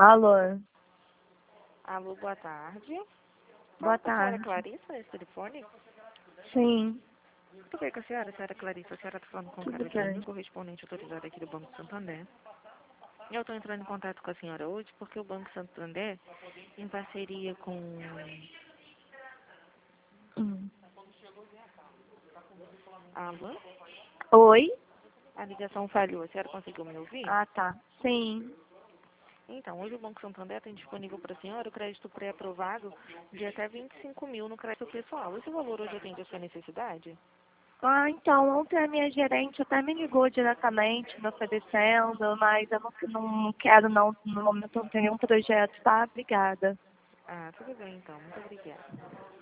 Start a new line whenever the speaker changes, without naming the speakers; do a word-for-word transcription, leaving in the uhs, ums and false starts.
Alô,
Alô, boa tarde.
boa
Fala com a senhora
tarde.
Clarissa, esse telefone?
Sim,
Tudo bem com a senhora, senhora Clarissa? A senhora está falando com
tudo
Carolina,
bem.
correspondente autorizada aqui do Banco Santander. Eu estou entrando em contato com a senhora hoje porque o Banco Santander, em parceria com...
Hum.
Alô?
Oi?
A ligação falhou. A senhora conseguiu me ouvir?
Ah, tá. Sim.
Então, hoje o Banco Santander tem disponível para a senhora o crédito pré-aprovado de até vinte e cinco mil no crédito pessoal. Esse valor hoje atende a sua necessidade?
Ah, então, ontem a minha gerente até me ligou diretamente, me oferecendo, mas eu não, não quero não, no momento não tenho nenhum projeto, tá? Obrigada.
Ah, tudo bem então. Muito obrigada.